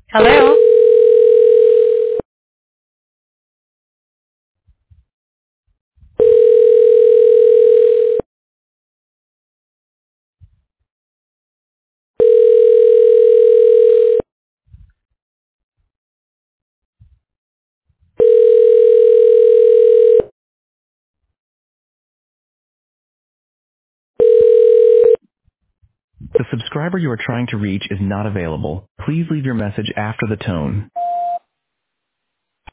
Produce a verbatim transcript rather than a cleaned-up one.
Hello. The subscriber you are trying to reach is not available. Please leave your message after the tone.